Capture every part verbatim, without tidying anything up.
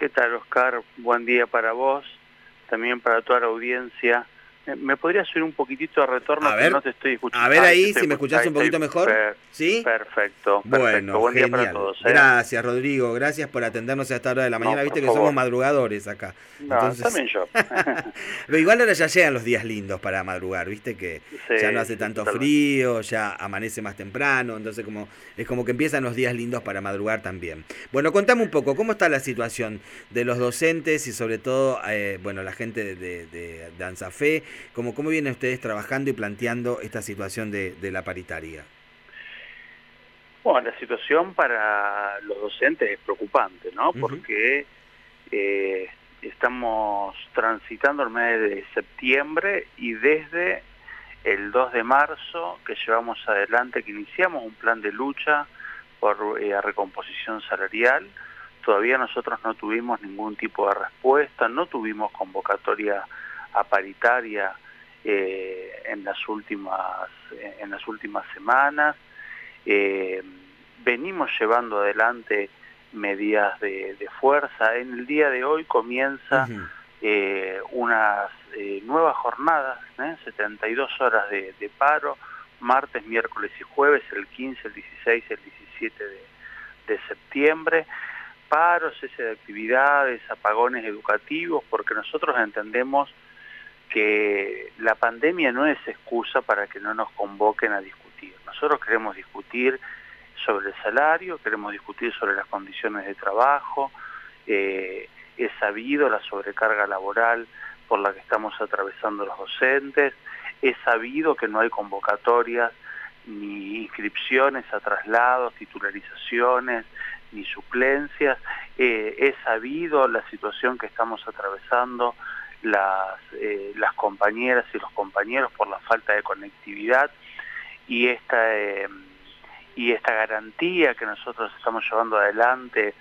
¿Qué tal, Oscar? Buen día para vos, también para toda la audiencia. ¿Me podrías subir un poquitito de retorno A que ver, no te estoy escuchando? a ver Ahí, te ahí, estoy si me escuch- escuchás ahí un poquito estoy. mejor, Per- ¿sí? perfecto, perfecto. Bueno, Buen día para genial. todos, ¿eh? Gracias, Rodrigo. Gracias por atendernos a esta hora de la No, mañana. por Viste que somos favor. madrugadores acá. No, Entonces, también yo. pero igual ahora ya llegan los días lindos para madrugar. Viste que ya no Sí, hace sí, tanto totalmente. frío, ya amanece más temprano. Entonces, como es como que empiezan los días lindos para madrugar también. Bueno, contame un poco, ¿cómo está la situación de los docentes y sobre todo, eh, bueno, la gente de, de, de, de ANSAFE? ¿Cómo, ¿Cómo vienen ustedes trabajando y planteando esta situación de, de la paritaria? Bueno, la situación para los docentes es preocupante, ¿no? Ujú. Porque eh, estamos transitando el mes de septiembre y desde el dos de marzo que llevamos adelante, que iniciamos un plan de lucha por eh, recomposición salarial. Todavía nosotros no tuvimos ningún tipo de respuesta, no tuvimos convocatoria a paritaria eh, en las últimas en las últimas semanas. Eh, venimos llevando adelante medidas de, de fuerza. En el día de hoy comienza Ujú. eh, unas eh, nuevas jornadas, ¿eh? setenta y dos horas de, de paro, martes, miércoles y jueves, el quince, el dieciséis, el diecisiete de, de septiembre, paros, cese de actividades, apagones educativos, porque nosotros entendemos que la pandemia no es excusa para que no nos convoquen a discutir. Nosotros queremos discutir sobre el salario, queremos discutir sobre las condiciones de trabajo. Eh, es sabido la sobrecarga laboral por la que estamos atravesando los docentes, es sabido que no hay convocatorias, ni inscripciones a traslados, titularizaciones, ni suplencias, eh, es sabido la situación que estamos atravesando las, eh, las compañeras y los compañeros por la falta de conectividad, y esta, eh, y esta garantía que nosotros estamos llevando adelante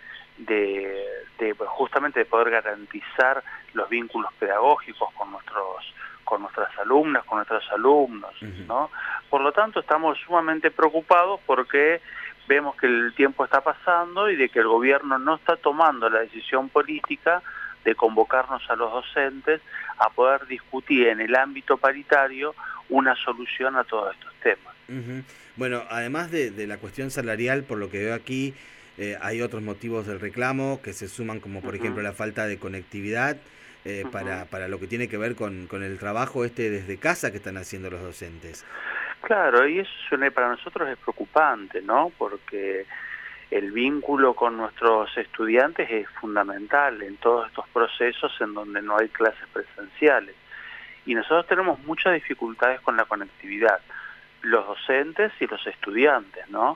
de, de justamente de poder garantizar los vínculos pedagógicos con nuestros con nuestras alumnas, con nuestros alumnos, ¿no? Por lo tanto, estamos sumamente preocupados porque vemos que el tiempo está pasando y de que el gobierno no está tomando la decisión política de convocarnos a los docentes a poder discutir en el ámbito paritario una solución a todos estos temas. Uh-huh. Bueno, además de, de la cuestión salarial, por lo que veo aquí, eh, hay otros motivos del reclamo que se suman, como por ejemplo Uh-huh. la falta de conectividad eh, Uh-huh. para, para lo que tiene que ver con, con el trabajo este desde casa que están haciendo los docentes. Claro, y eso suena, para nosotros es preocupante, ¿no? Porque el vínculo con nuestros estudiantes es fundamental en todos estos procesos en donde no hay clases presenciales. Y nosotros tenemos muchas dificultades con la conectividad, los docentes y los estudiantes, ¿no?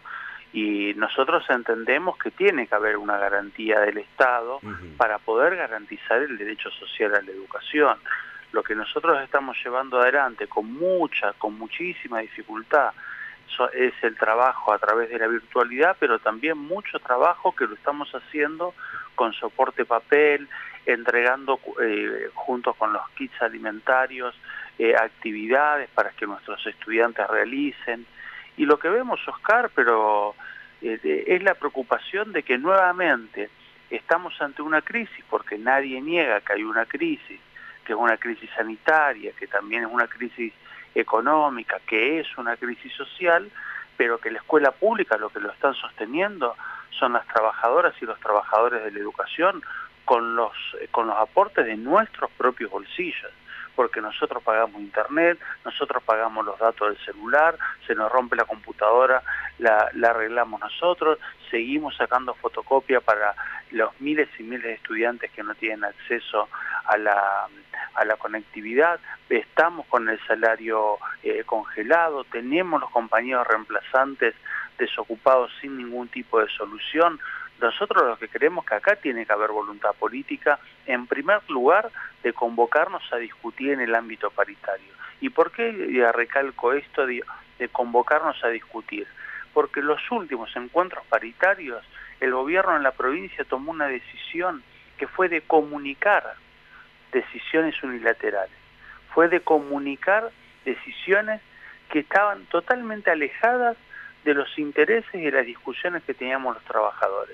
Y nosotros entendemos que tiene que haber una garantía del Estado Uh-huh. para poder garantizar el derecho social a la educación. Lo que nosotros estamos llevando adelante con mucha, con muchísima dificultad, es el trabajo a través de la virtualidad, pero también mucho trabajo que lo estamos haciendo con soporte papel, entregando eh, junto con los kits alimentarios eh, actividades para que nuestros estudiantes realicen. Y lo que vemos, Oscar, pero eh, es la preocupación de que nuevamente estamos ante una crisis, porque nadie niega que hay una crisis, que es una crisis sanitaria, que también es una crisis económica, que es una crisis social, pero que la escuela pública lo que lo están sosteniendo son las trabajadoras y los trabajadores de la educación con los, con los aportes de nuestros propios bolsillos, porque nosotros pagamos internet, nosotros pagamos los datos del celular, se nos rompe la computadora, la, la arreglamos nosotros, seguimos sacando fotocopia para los miles y miles de estudiantes que no tienen acceso a la, a la conectividad, estamos con el salario eh, congelado, tenemos los compañeros reemplazantes desocupados sin ningún tipo de solución. Nosotros lo que creemos que acá tiene que haber voluntad política, en primer lugar, de convocarnos a discutir en el ámbito paritario. ¿Y por qué recalco esto de, de convocarnos a discutir? Porque en los últimos encuentros paritarios, el gobierno en la provincia tomó una decisión que fue de comunicar decisiones unilaterales, fue de comunicar decisiones que estaban totalmente alejadas de los intereses y de las discusiones que teníamos los trabajadores. Por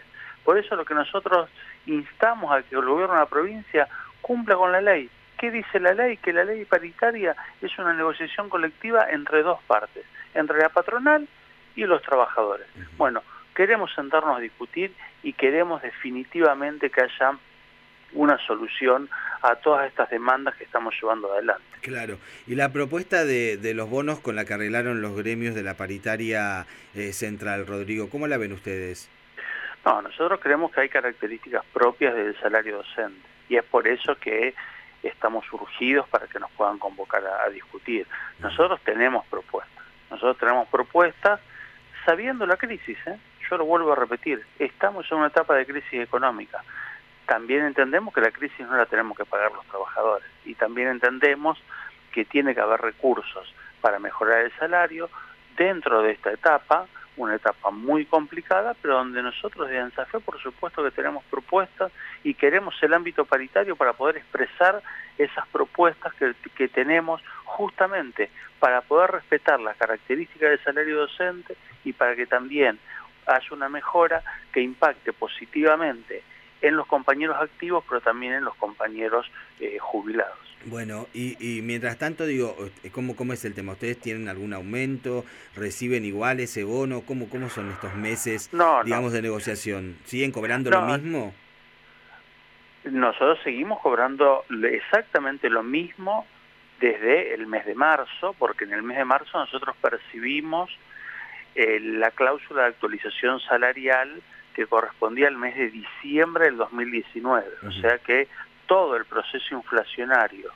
por eso lo que nosotros instamos a que el gobierno de la provincia cumpla con la ley. ¿Qué dice la ley? Que la ley paritaria es una negociación colectiva entre dos partes, entre la patronal y los trabajadores. Bueno, queremos sentarnos a discutir y queremos definitivamente que haya una solución a todas estas demandas que estamos llevando adelante. Claro, y la propuesta de, de los bonos con la que arreglaron los gremios de la paritaria eh, central, Rodrigo, ¿cómo la ven ustedes? No, nosotros creemos que hay características propias del salario docente y es por eso que estamos urgidos para que nos puedan convocar a, a discutir. Nosotros tenemos propuestas, nosotros tenemos propuestas sabiendo la crisis, ¿eh? Yo lo vuelvo a repetir, estamos en una etapa de crisis económica. También entendemos que la crisis no la tenemos que pagar los trabajadores y también entendemos que tiene que haber recursos para mejorar el salario dentro de esta etapa, una etapa muy complicada, pero donde nosotros de ANSAFE por supuesto que tenemos propuestas y queremos el ámbito paritario para poder expresar esas propuestas que, que tenemos justamente para poder respetar las características del salario docente y para que también haya una mejora que impacte positivamente en los compañeros activos, pero también en los compañeros eh, jubilados. Bueno, y, y mientras tanto, digo, ¿cómo, ¿cómo es el tema? ¿Ustedes tienen algún aumento? ¿Reciben igual ese bono? ¿Cómo, cómo son estos meses, no, digamos, no. de negociación? ¿Siguen cobrando no, lo mismo? Nosotros seguimos cobrando exactamente lo mismo desde el mes de marzo, porque en el mes de marzo nosotros percibimos eh, la cláusula de actualización salarial que correspondía al mes de diciembre del dos mil diecinueve. Uh-huh. O sea que todo el proceso inflacionario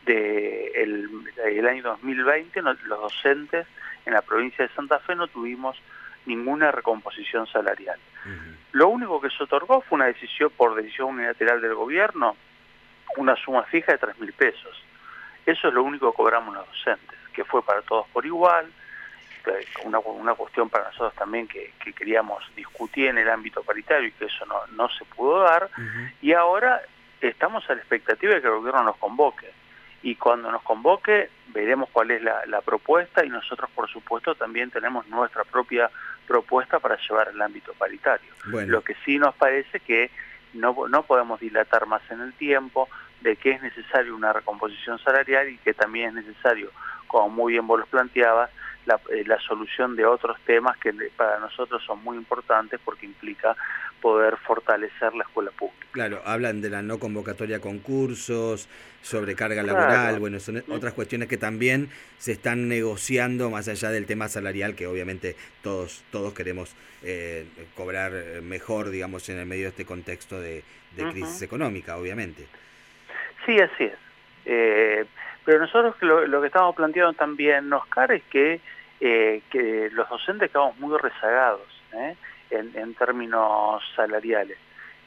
del de el año dos mil veinte, no, los docentes en la provincia de Santa Fe no tuvimos ninguna recomposición salarial. Uh-huh. Lo único que se otorgó fue una decisión por decisión unilateral del gobierno, una suma fija de tres mil pesos. Eso es lo único que cobramos los docentes, que fue para todos por igual, una, una cuestión para nosotros también que, que queríamos discutir en el ámbito paritario y que eso no, no se pudo dar, uh-huh. Y ahora estamos a la expectativa de que el gobierno nos convoque, y cuando nos convoque veremos cuál es la, la propuesta y nosotros por supuesto también tenemos nuestra propia propuesta para llevar al ámbito paritario. Bueno. Lo que sí nos parece que no, no podemos dilatar más en el tiempo, de que es necesario una recomposición salarial y que también es necesario, como muy bien vos los planteabas, La, la solución de otros temas que para nosotros son muy importantes porque implica poder fortalecer la escuela pública. Claro, hablan de la no convocatoria a concursos, sobrecarga laboral, claro. Bueno, son sí. Otras cuestiones que también se están negociando más allá del tema salarial, que obviamente todos todos queremos eh, cobrar mejor, digamos, en el medio de este contexto de, de uh-huh. crisis económica, obviamente. Sí, así es. Eh, pero nosotros lo, lo que estamos planteando también, Oscar, es que Eh, que los docentes quedamos muy rezagados ¿eh? en, en términos salariales.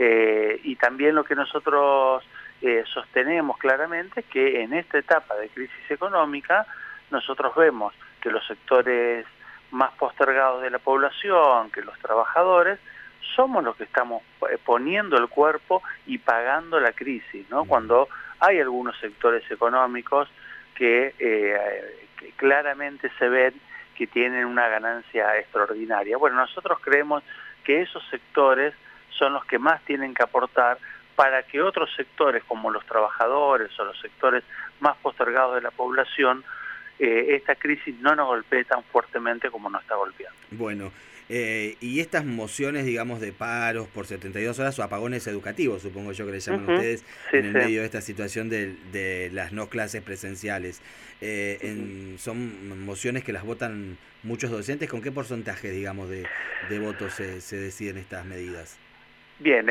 Eh, y también lo que nosotros eh, sostenemos claramente es que en esta etapa de crisis económica nosotros vemos que los sectores más postergados de la población, que los trabajadores, somos los que estamos poniendo el cuerpo y pagando la crisis, ¿no? Cuando hay algunos sectores económicos que, eh, que claramente se ven que tienen una ganancia extraordinaria. Bueno, nosotros creemos que esos sectores son los que más tienen que aportar para que otros sectores, como los trabajadores o los sectores más postergados de la población, eh, esta crisis no nos golpee tan fuertemente como nos está golpeando. Bueno, eh, y estas mociones, digamos, de paros por setenta y dos horas o apagones educativos, supongo yo que le llaman uh-huh. ustedes, sí, en el sí. medio de esta situación de, de las no clases presenciales, eh, en, son mociones que las votan muchos docentes. ¿Con qué porcentaje, digamos, de, de votos se, se deciden estas medidas? Bien,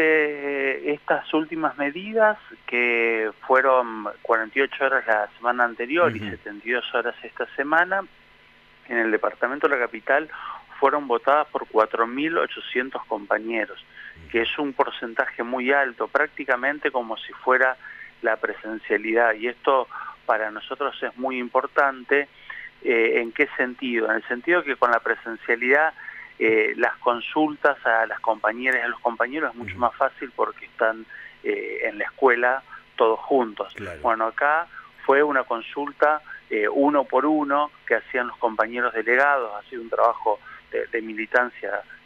este, estas últimas medidas, que fueron cuarenta y ocho horas la semana anterior uh-huh. y setenta y dos horas esta semana, en el departamento de la capital fueron votadas por cuatro mil ochocientos compañeros, que es un porcentaje muy alto, prácticamente como si fuera la presencialidad. Y esto para nosotros es muy importante. Eh, ¿En qué sentido? En el sentido que con la presencialidad eh, las consultas a las compañeras y a los compañeros es mucho más fácil porque están eh, en la escuela todos juntos. Claro. Bueno, acá fue una consulta eh, uno por uno que hacían los compañeros delegados, ha sido un trabajo de, de militancia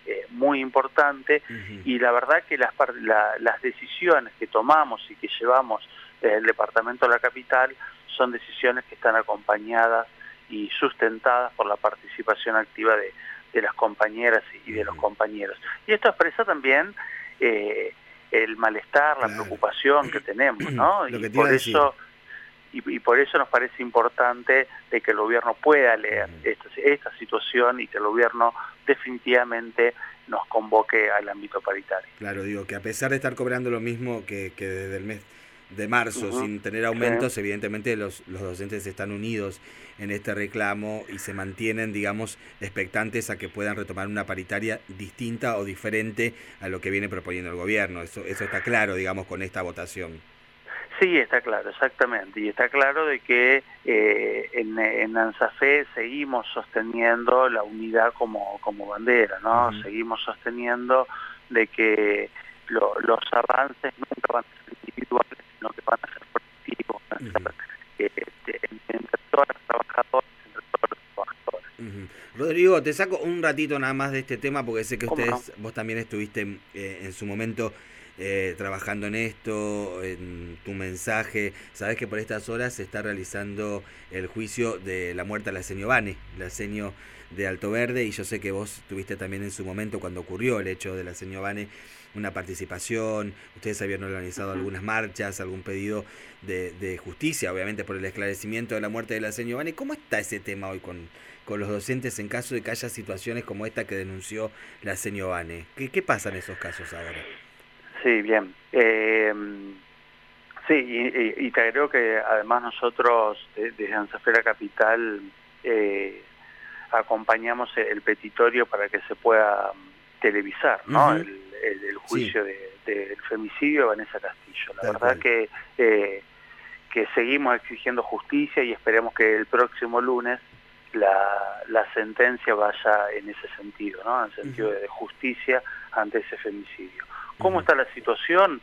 eh, muy importante, uh-huh. y la verdad que las, la, las decisiones que tomamos y que llevamos desde el Departamento de la Capital son decisiones que están acompañadas y sustentadas por la participación activa de, de las compañeras y de los compañeros. Y esto expresa también eh, el malestar, la claro. preocupación que tenemos, ¿no? y por eso y, y por eso nos parece importante de que el gobierno pueda leer uh-huh. esta, esta situación y que el gobierno definitivamente nos convoque al ámbito paritario. Claro, digo que a pesar de estar cobrando lo mismo que, que desde el mes de marzo, uh-huh. sin tener aumentos, sí. evidentemente los, los docentes están unidos en este reclamo y se mantienen, digamos, expectantes a que puedan retomar una paritaria distinta o diferente a lo que viene proponiendo el gobierno. Eso, eso está claro, digamos, con esta votación. Sí, está claro, exactamente. Y está claro de que eh, en, en ANSAFE seguimos sosteniendo la unidad como, como bandera, ¿no? Uh-huh. Seguimos sosteniendo de que lo, los avances nunca van a ser individuales, sino que van a ser colectivos, van a ser uh-huh. eh, de, entre todas las trabajadoras, entre todos los trabajadores. Uh-huh. Rodrigo, te saco un ratito nada más de este tema porque sé que ustedes, no? vos también estuviste eh, en su momento eh, trabajando en esto, en tu mensaje. Sabés que por estas horas se está realizando el juicio de la muerte a la seño Vane, la seño de Alto Verde, y yo sé que vos tuviste también en su momento, cuando ocurrió el hecho de la seño Vane, una participación, ustedes habían organizado algunas marchas, algún pedido de, de justicia, obviamente por el esclarecimiento de la muerte de la seño Vane. ¿Cómo está ese tema hoy con, con los docentes en caso de que haya situaciones como esta que denunció la seño Vane? ¿Qué, qué pasa en esos casos ahora? Sí, bien. Eh, sí, y, y te agrego que además nosotros desde ANSAFE La Capital eh, acompañamos el petitorio para que se pueda televisar, ¿no? Uh-huh. el, el, el juicio sí. del de, de femicidio de Vanessa Castillo. La Tal verdad cual. que eh, que seguimos exigiendo justicia y esperemos que el próximo lunes la, la sentencia vaya en ese sentido, ¿no? En el sentido uh-huh. de justicia ante ese femicidio. ¿Cómo uh-huh. está la situación?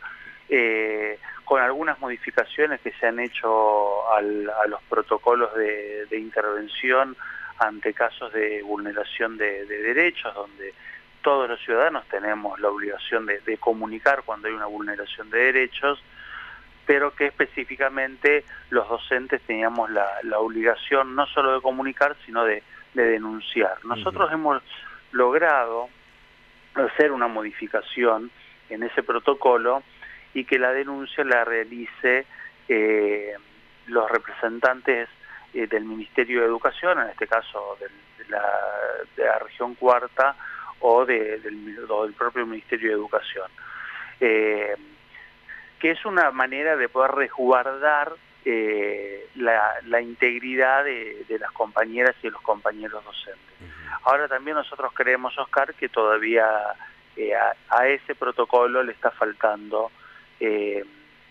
Eh, con algunas modificaciones que se han hecho al, a los protocolos de, de intervención ante casos de vulneración de, de derechos, donde todos los ciudadanos tenemos la obligación de, de comunicar cuando hay una vulneración de derechos, pero que específicamente los docentes teníamos la, la obligación no solo de comunicar, sino de, de denunciar. Nosotros uh-huh. hemos logrado hacer una modificación en ese protocolo y que la denuncia la realice eh, los representantes eh, del Ministerio de Educación, en este caso del, de, la, de la región cuarta o, de, del, o del propio Ministerio de Educación, eh, que es una manera de poder resguardar eh, la, la integridad de, de las compañeras y de los compañeros docentes. Uh-huh. Ahora también nosotros creemos, Oscar, que todavía eh, a, a ese protocolo le está faltando eh,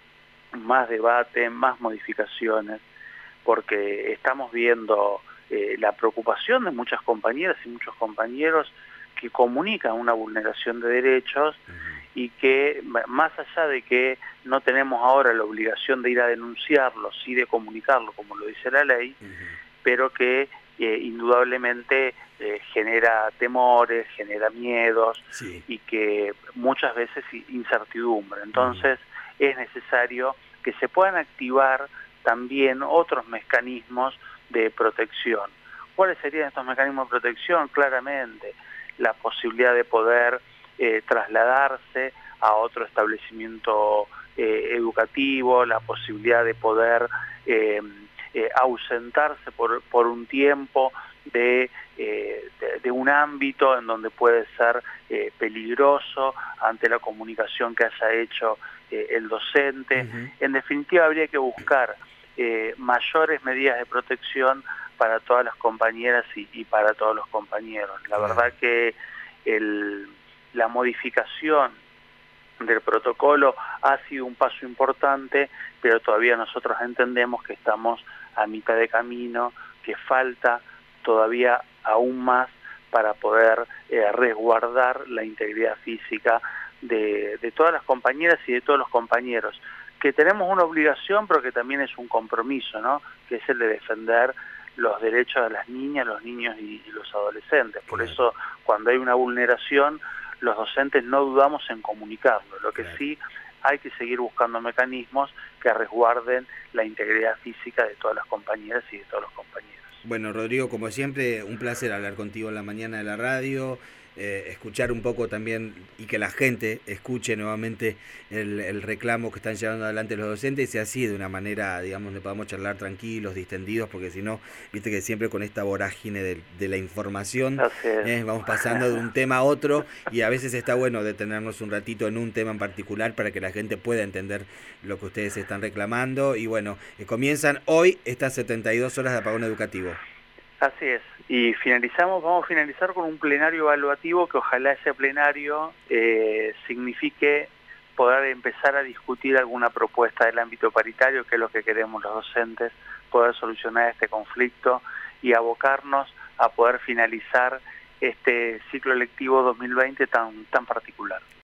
más debate, más modificaciones, porque estamos viendo eh, la preocupación de muchas compañeras y muchos compañeros que comunican una vulneración de derechos uh-huh. y que más allá de que no tenemos ahora la obligación de ir a denunciarlo, sí de comunicarlo, como lo dice la ley, uh-huh. pero que eh, indudablemente eh, genera temores, genera miedos sí. y que muchas veces incertidumbre. Entonces uh-huh. es necesario que se puedan activar también otros mecanismos de protección. ¿Cuáles serían estos mecanismos de protección? Claramente, la posibilidad de poder eh, trasladarse a otro establecimiento eh, educativo, la posibilidad de poder eh, eh, ausentarse por, por un tiempo de, eh, de, de un ámbito en donde puede ser eh, peligroso ante la comunicación que haya hecho eh, el docente. Uh-huh. En definitiva, habría que buscar eh, mayores medidas de protección para todas las compañeras y, y para todos los compañeros. La claro. verdad que el, la modificación del protocolo ha sido un paso importante, pero todavía nosotros entendemos que estamos a mitad de camino, que falta todavía aún más para poder eh, resguardar la integridad física de, de todas las compañeras y de todos los compañeros, que tenemos una obligación, pero que también es un compromiso, ¿no? Que es el de defender los derechos de las niñas, los niños y, y los adolescentes. Por claro. eso, cuando hay una vulneración, los docentes no dudamos en comunicarlo. Lo que claro. sí hay que seguir buscando mecanismos que resguarden la integridad física de todas las compañeras y de todos los compañeros. Bueno, Rodrigo, como siempre, un placer hablar contigo en la mañana de la radio, eh, escuchar un poco también y que la gente escuche nuevamente el, el reclamo que están llevando adelante los docentes y así de una manera, digamos, donde podamos charlar tranquilos, distendidos, porque si no, viste que siempre con esta vorágine de, de la información eh, vamos pasando de un tema a otro y a veces está bueno detenernos un ratito en un tema en particular para que la gente pueda entender lo que ustedes están reclamando y bueno, eh, comienzan hoy estas setenta y dos horas de apagón educativo. Así es, y finalizamos, vamos a finalizar con un plenario evaluativo que ojalá ese plenario eh, signifique poder empezar a discutir alguna propuesta del ámbito paritario, que es lo que queremos los docentes, poder solucionar este conflicto y abocarnos a poder finalizar este ciclo lectivo dos mil veinte tan, tan particular.